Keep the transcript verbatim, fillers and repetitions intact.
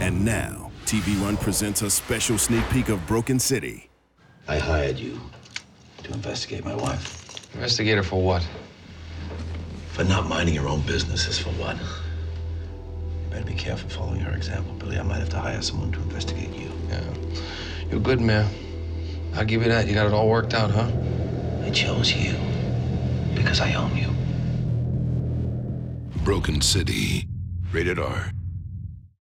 And now, T V One presents a special sneak peek of Broken City. I hired you to investigate my wife. Investigate her for what? For not minding your own business is for what? You better be careful following her example, Billy. I might have to hire someone to investigate you. Yeah. You're good, man. I'll give you that. You got it all worked out, huh? I chose you because I own you. Broken City. Rated R.